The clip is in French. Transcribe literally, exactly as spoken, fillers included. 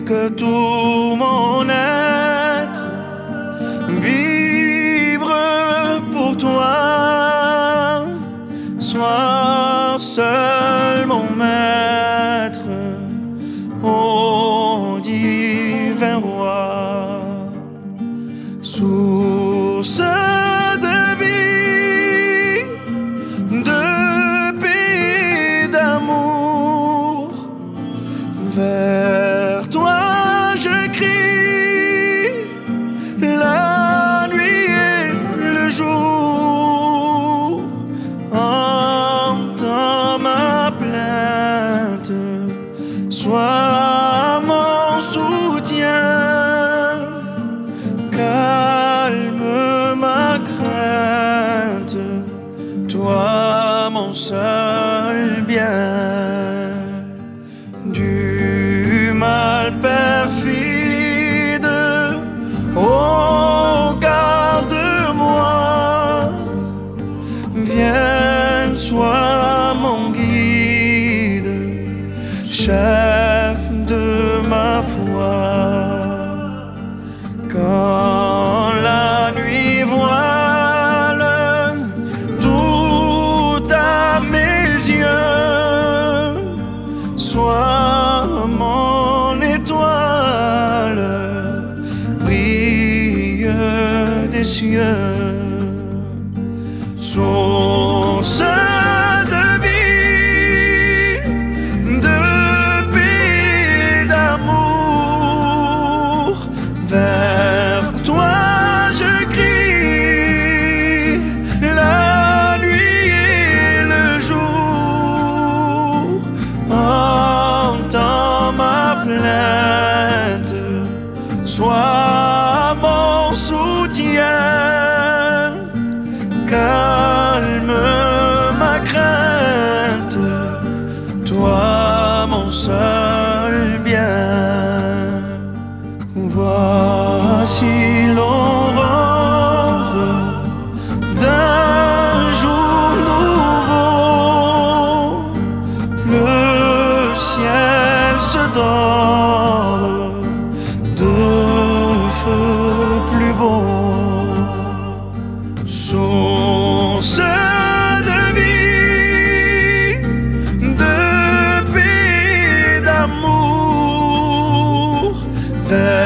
que tout mon être vibre pour toi. Sois seul mon maître, ô divin roi, source de vie, de paix, d'amour. Vers toi je crie la nuit et le jour. Entends ma plainte, sois mon soutien, calme ma crainte, toi mon seul bien. Du mal perfide, oh garde-moi, viens, sois mon guide, chef de ma foi. Quand la nuit voile tout à mes yeux, sois mon étoile, brille des cieux. Source de vie, de paix, d'amour. Vers toi je crie la nuit et le jour. Entends ma plainte, sois mon soutien, calme ma crainte, toi mon seul bien. Voici l'aurore d'un jour nouveau, le ciel se dore de feux plus beaux. Source de vie, de paix, d'amour. Vers